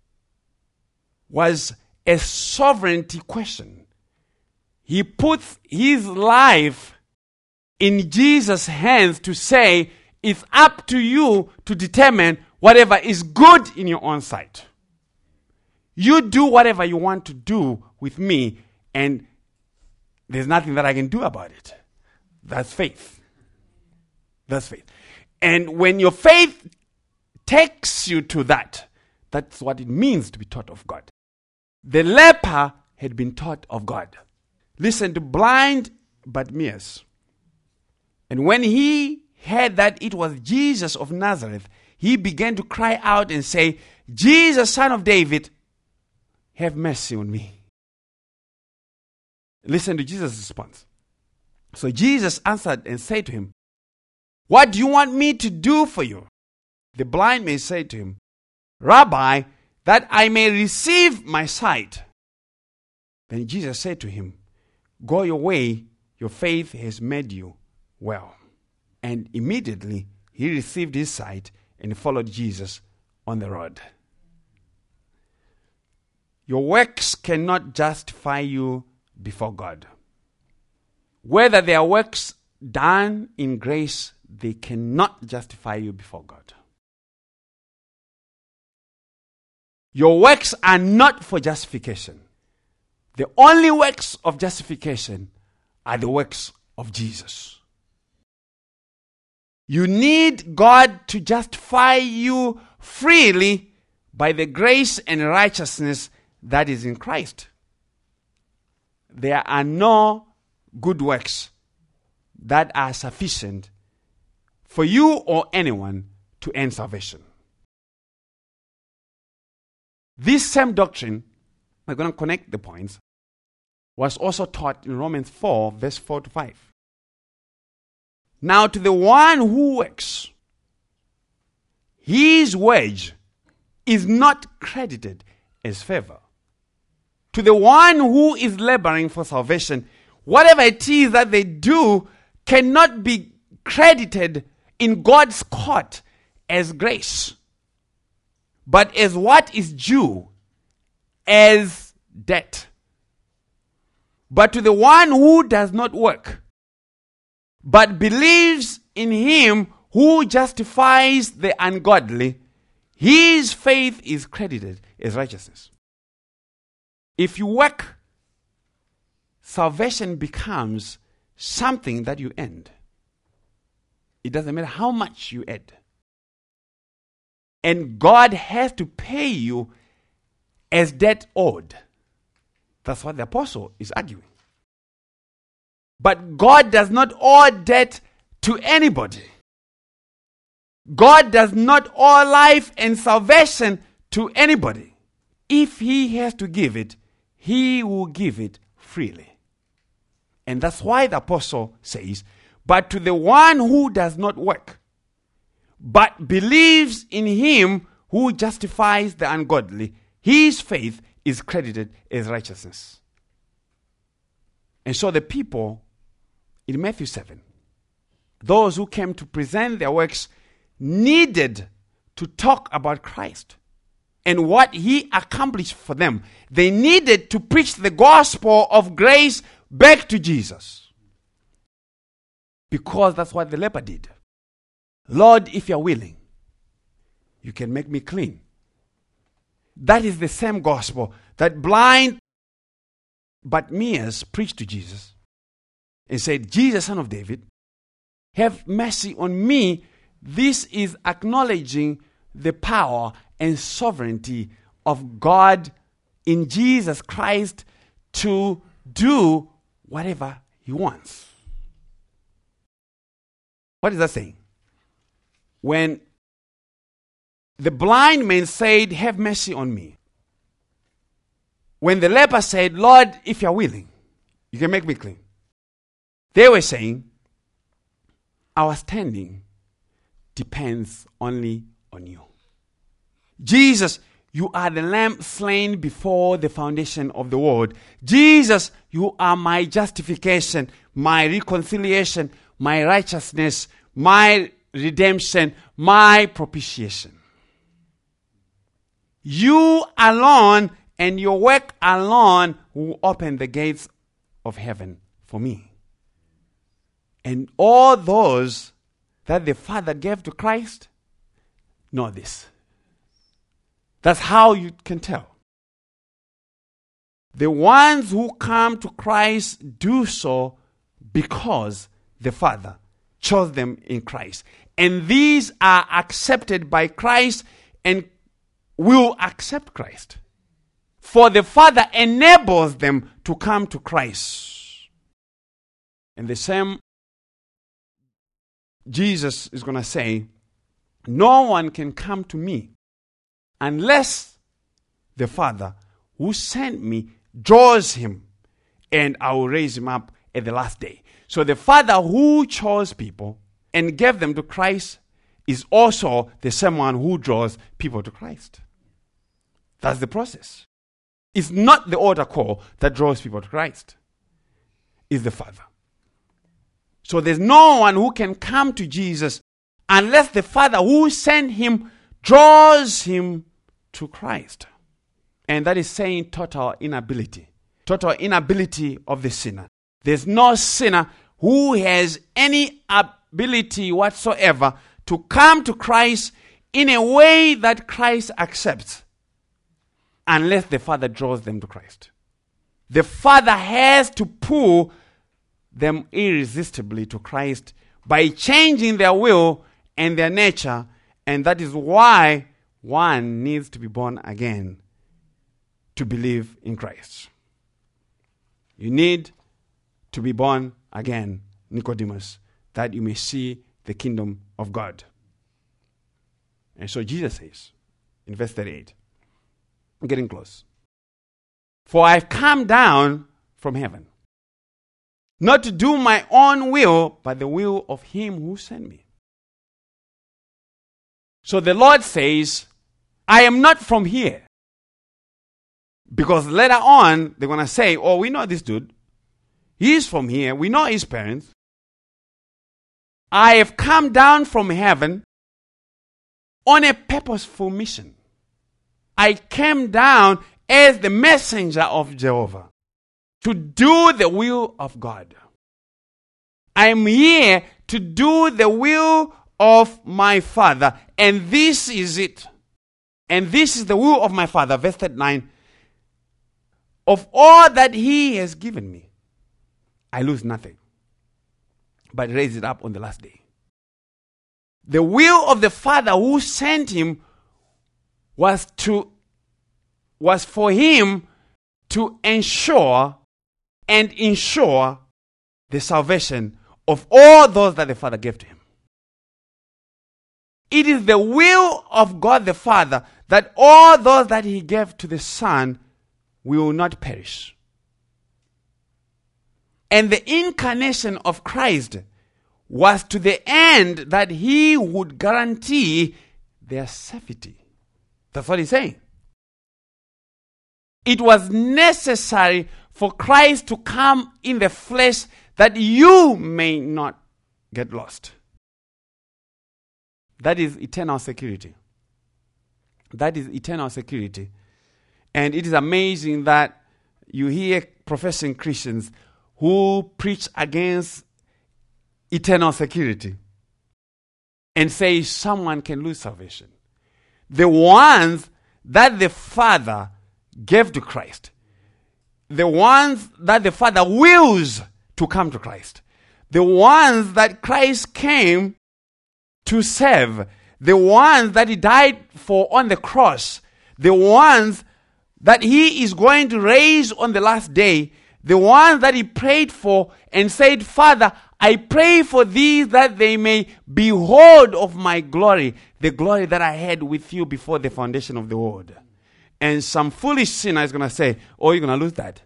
was a sovereignty question. He puts his life in Jesus' hands to say, it's up to you to determine whatever is good in your own sight. You do whatever you want to do with me, and there's nothing that I can do about it. That's faith. That's faith. And when your faith takes you to that, that's what it means to be taught of God. The leper had been taught of God. Listen to blind Bartimaeus. And when he heard that it was Jesus of Nazareth, he began to cry out and say, Jesus, Son of David, have mercy on me. Listen to Jesus' response. So Jesus answered and said to him, what do you want me to do for you? The blind man said to him, Rabbi, that I may receive my sight. Then Jesus said to him, go your way, your faith has made you well. And immediately he received his sight and followed Jesus on the road. Your works cannot justify you before God. Whether they are works done in grace, they cannot justify you before God. Your works are not for justification. The only works of justification are the works of Jesus. You need God to justify you freely by the grace and righteousness that is in Christ. There are no good works that are sufficient for you or anyone to earn salvation. This same doctrine, we're going to connect the points, was also taught in Romans 4, verse 4 to 5. Now to the one who works, his wage is not credited as favor. To the one who is laboring for salvation, whatever it is that they do cannot be credited in God's court as grace, but as what is due, as debt. But to the one who does not work, but believes in him who justifies the ungodly, his faith is credited as righteousness. If you work, salvation becomes something that you earned. It doesn't matter how much you add. And God has to pay you as debt owed. That's what the apostle is arguing. But God does not owe debt to anybody. God does not owe life and salvation to anybody. If he has to give it, he will give it freely. And that's why the apostle says, but to the one who does not work, but believes in him who justifies the ungodly, his faith is credited as righteousness. And so the people in Matthew 7, those who came to present their works, needed to talk about Christ and what he accomplished for them. They needed to preach the gospel of grace back to Jesus. Because that's what the leper did. Lord, if you're willing, you can make me clean. That is the same gospel that blind Bartimaeus preached to Jesus and said, Jesus, son of David, have mercy on me. This is acknowledging the power and sovereignty of God in Jesus Christ to do whatever he wants. What is that saying? When the blind man said, have mercy on me. When the leper said, Lord, if you're willing, you can make me clean. They were saying, our standing depends only on you. Jesus, you are the lamb slain before the foundation of the world. Jesus, you are my justification, my reconciliation, my righteousness, my redemption, my propitiation. You alone and your work alone will open the gates of heaven for me. And all those that the Father gave to Christ know this. That's how you can tell. The ones who come to Christ do so because the Father chose them in Christ. And these are accepted by Christ and will accept Christ. For the Father enables them to come to Christ. And the same Jesus is going to say, no one can come to me unless the Father who sent me draws him, and I will raise him up at the last day. So the Father who chose people and gave them to Christ is also the same one who draws people to Christ. That's the process. It's not the altar call that draws people to Christ. It's the Father. So there's no one who can come to Jesus unless the Father who sent him draws him to Christ. And that is saying total inability. Total inability of the sinner. There's no sinner who has any ability whatsoever to come to Christ in a way that Christ accepts unless the Father draws them to Christ. The Father has to pull them irresistibly to Christ by changing their will and their nature, and that is why one needs to be born again to believe in Christ. You need to be born again, Nicodemus, that you may see the kingdom of God. And so Jesus says in verse 38, I'm getting close. For I've come down from heaven, not to do my own will, but the will of him who sent me. So the Lord says, I am not from here. Because later on, they're going to say, oh, we know this dude. He's from here. We know his parents. I have come down from heaven on a purposeful mission. I came down as the messenger of Jehovah to do the will of God. I'm here to do the will of my Father, and this is it. And this is the will of my Father, verse 39. Of all that he has given me, I lose nothing, but raise it up on the last day. The will of the Father who sent him was for him to ensure the salvation of all those that the Father gave to him. It is the will of God the Father that all those that he gave to the Son will not perish. And the incarnation of Christ was to the end that he would guarantee their safety. That's what he's saying. It was necessary for Christ to come in the flesh that you may not get lost. That is eternal security. That is eternal security. And it is amazing that you hear professing Christians who preach against eternal security and say someone can lose salvation. The ones that the Father gave to Christ, the ones that the Father wills to come to Christ, the ones that Christ came to save, the ones that he died for on the cross, the ones that he is going to raise on the last day, the ones that he prayed for and said, Father, I pray for these that they may behold of my glory, the glory that I had with you before the foundation of the world. And some foolish sinner is going to say, oh, you're going to lose that.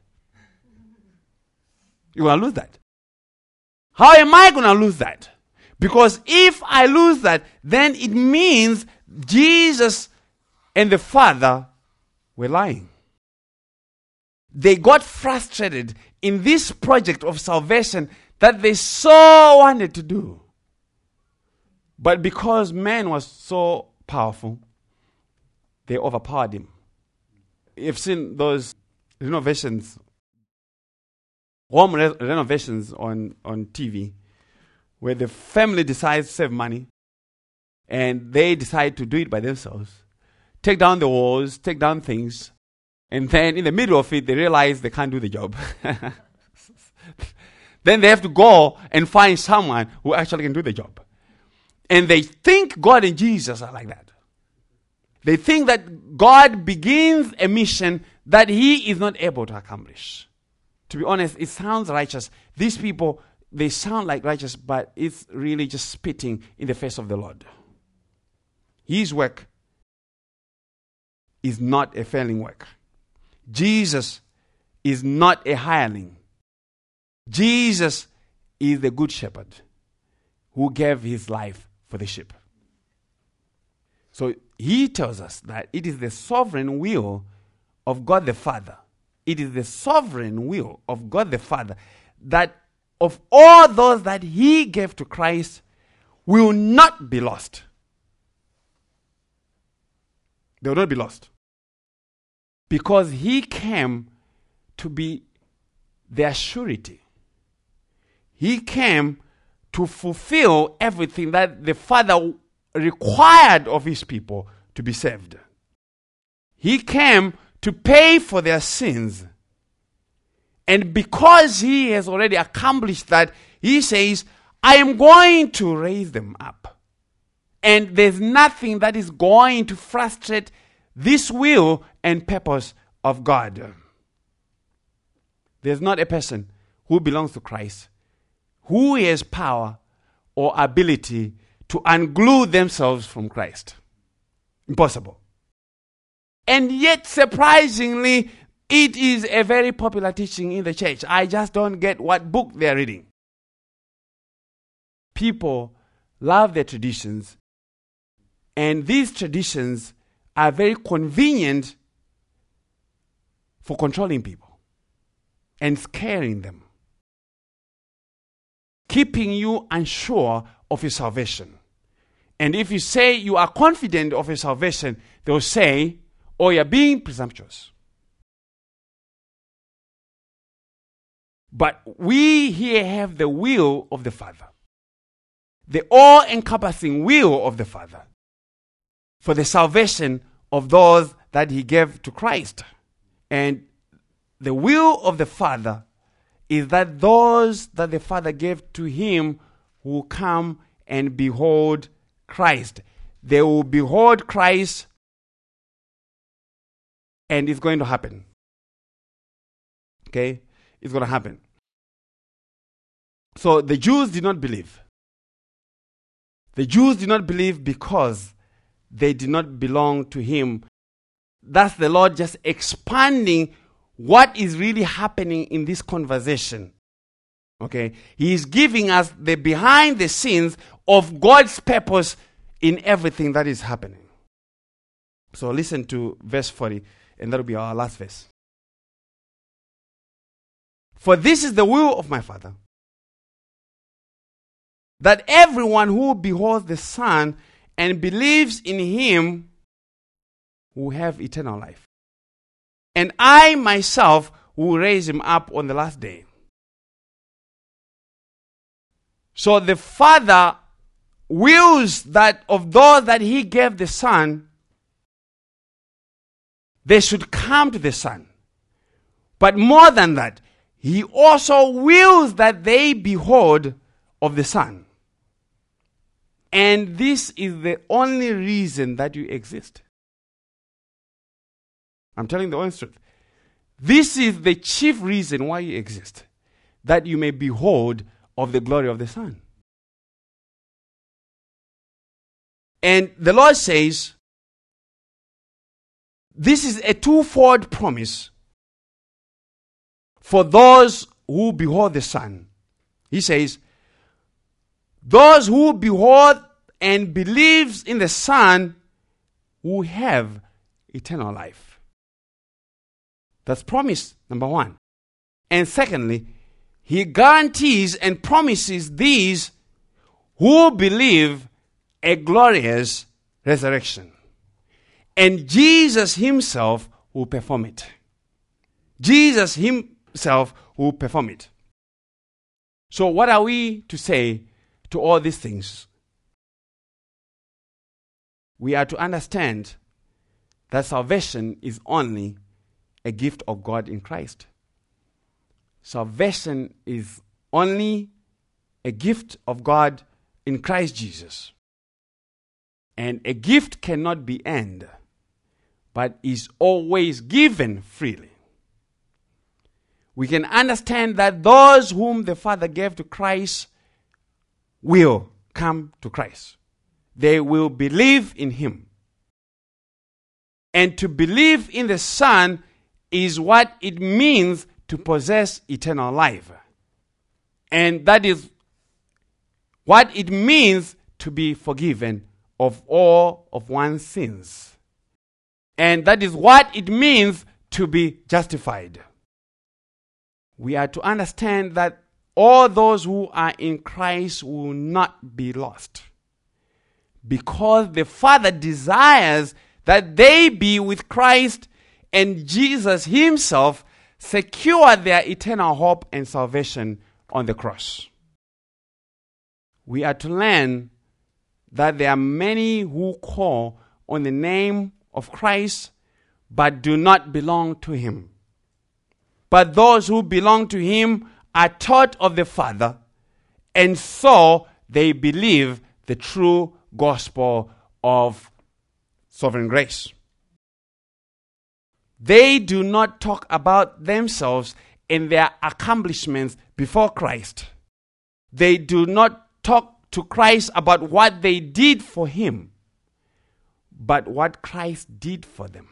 You're going to lose that. How am I going to lose that? Because if I lose that, then it means Jesus and the Father were lying. They got frustrated in this project of salvation that they so wanted to do. But because man was so powerful, they overpowered him. You've seen those renovations, home renovations on TV, where the family decides to save money and they decide to do it by themselves. Take down the walls, take down things, and then in the middle of it, they realize they can't do the job. Then they have to go and find someone who actually can do the job. And they think God and Jesus are like that. They think that God begins a mission that he is not able to accomplish. To be honest, it sounds righteous. These people, they sound like righteous, but it's really just spitting in the face of the Lord. His work is not a failing work. Jesus is not a hireling. Jesus is the good shepherd who gave his life for the sheep. So he tells us that it is the sovereign will of God the Father. It is the sovereign will of God the Father that of all those that he gave to Christ will not be lost. They will not be lost. Because he came to be their surety. He came to fulfill everything that the Father required of his people to be saved. He came to pay for their sins. And because he has already accomplished that, he says, I am going to raise them up. And there's nothing that is going to frustrate this will and purpose of God. There's not a person who belongs to Christ who has power or ability to unglue themselves from Christ. Impossible. And yet, surprisingly, it is a very popular teaching in the church. I just don't get what book they're reading. People love their traditions, and these traditions are very convenient for controlling people and scaring them, keeping you unsure of your salvation. And if you say you are confident of your salvation, they'll say, oh, you're being presumptuous. But we here have the will of the Father, the all-encompassing will of the Father for the salvation of those that he gave to Christ. And the will of the Father is that those that the Father gave to him will come and behold Christ. They will behold Christ, and it's going to happen. Okay? It's going to happen. So the Jews did not believe. The Jews did not believe because they did not belong to him. That's the Lord just expanding what is really happening in this conversation. Okay? He is giving us the behind the scenes of God's purpose in everything that is happening. So listen to verse 40, and that will be our last verse. For this is the will of my Father, that everyone who beholds the Son and believes in him will have eternal life. And I myself will raise him up on the last day. So the Father wills that of those that he gave the Son, they should come to the Son. But more than that, he also wills that they behold of the Son. And this is the only reason that you exist. I'm telling the honest truth. This is the chief reason why you exist. That you may behold of the glory of the Son. And the Lord says, this is a twofold promise for those who behold the Son. He says, those who behold and believes in the Son will have eternal life. That's promise number one. And secondly, he guarantees and promises these who believe a glorious resurrection. And Jesus himself will perform it. Jesus himself will perform it. So what are we to say to all these things? We are to understand that salvation is only a gift of God in Christ. Salvation is only a gift of God in Christ Jesus. And a gift cannot be earned, but is always given freely. We can understand that those whom the Father gave to Christ will come to Christ. They will believe in him. And to believe in the Son is what it means to possess eternal life. And that is what it means to be forgiven of all of one's sins. And that is what it means to be justified. We are to understand that all those who are in Christ will not be lost, because the Father desires that they be with Christ, and Jesus himself secure their eternal hope and salvation on the cross. We are to learn that there are many who call on the name of Christ but do not belong to him. But those who belong to him are taught of the Father, and so they believe the true gospel of sovereign grace. They do not talk about themselves and their accomplishments before Christ. They do not talk to Christ about what they did for him, but what Christ did for them.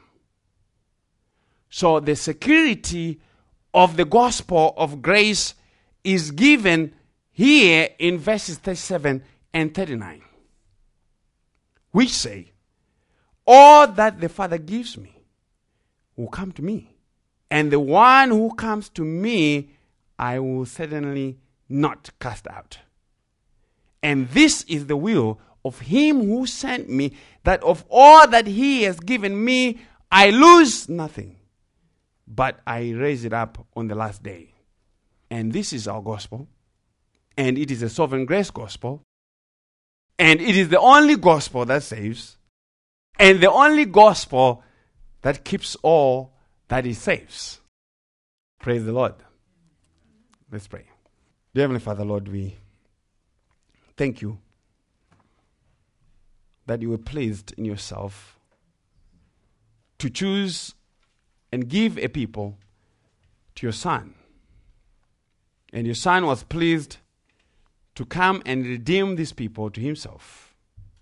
So the security of the gospel of grace is given here in verses 37 and 39, which say, all that the Father gives me will come to me, and the one who comes to me I will certainly not cast out. And this is the will of him who sent me, that of all that he has given me I lose nothing, but I raise it up on the last day. And this is our gospel, and it is a sovereign grace gospel, and it is the only gospel that saves, and the only gospel that keeps all that it saves. Praise the Lord. Let's pray. Dear Heavenly Father, Lord, we thank you that you were pleased in yourself to choose and give a people to your Son. And your Son was pleased to come and redeem these people to himself,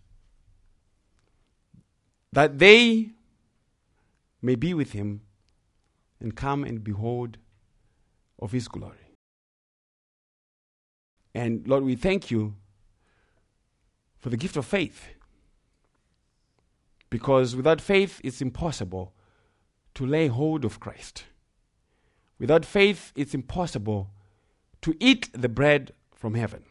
that they may be with him and come and behold of his glory. And Lord, we thank you for the gift of faith, because without faith it's impossible to lay hold of Christ. Without faith it's impossible to eat the bread from heaven.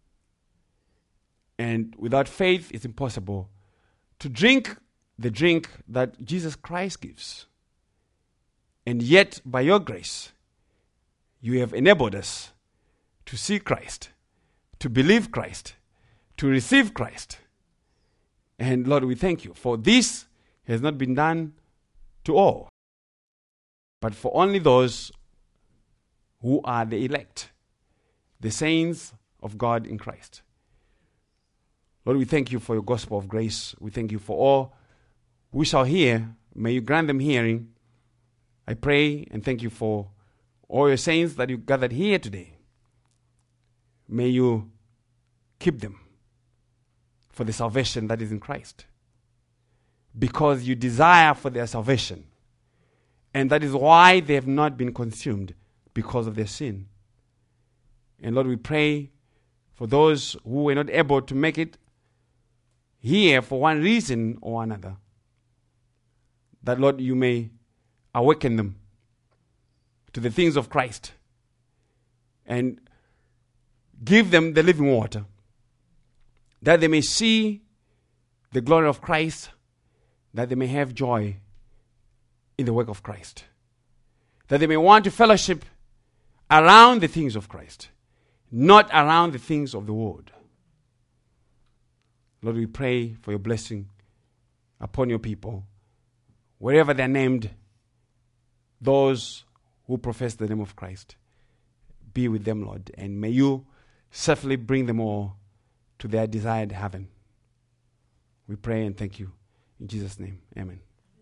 And without faith it's impossible to drink the drink that Jesus Christ gives. And yet, by your grace, you have enabled us to see Christ, to believe Christ, to receive Christ. And Lord, we thank you, for this has not been done to all, but for only those who are the elect, the saints of God in Christ. Lord, we thank you for your gospel of grace. We thank you for all who shall hear. May you grant them hearing. I pray and thank you for all your saints that you gathered here today. May you keep them for the salvation that is in Christ, because you desire for their salvation, and that is why they have not been consumed, because of their sin. And Lord, we pray for those who were not able to make it here for one reason or another, that Lord, you may awaken them to the things of Christ and give them the living water, that they may see the glory of Christ, that they may have joy in the work of Christ, that they may want to fellowship around the things of Christ, not around the things of the world. Lord, we pray for your blessing upon your people, wherever they're named, those who profess the name of Christ. Be with them, Lord, and may you safely bring them all to their desired heaven. We pray and thank you. In Jesus' name, amen.